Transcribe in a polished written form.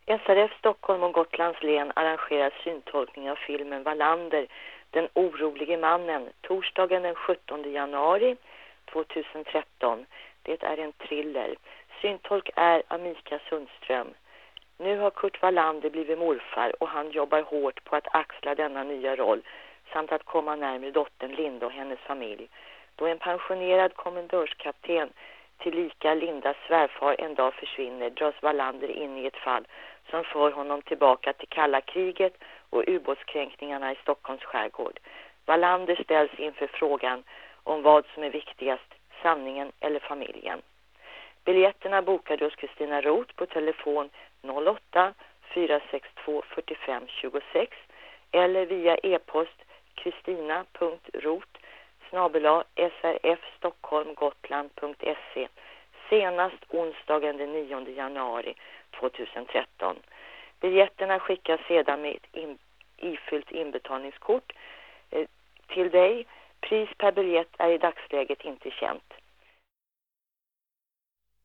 SRF Stockholm och Gotlands län arrangerar syntolkning av filmen Wallander, den orolige mannen, torsdagen den 17 januari 2013. Det är en thriller. Syntolk är Amika Sundström. Nu har Kurt Wallander blivit morfar och han jobbar hårt på att axla denna nya roll samt att komma närmare dottern Linda och hennes familj. Då en pensionerad kommendörskapten tillika Lindas svärfar en dag försvinner dras Wallander in i ett fall som för honom tillbaka till kalla kriget och ubåtskränkningarna i Stockholms skärgård. Wallander ställs inför frågan om vad som är viktigast, sanningen eller familjen. Biljetterna bokade hos Kristina Roth på telefon 08 462 45 26 eller via e-post kristina.roth@srfstockholmgotland.se senast onsdagen den 9 januari 2013. Biljetterna skickas sedan med ett ifyllt inbetalningskort till dig. Pris per biljett är i dagsläget inte känt.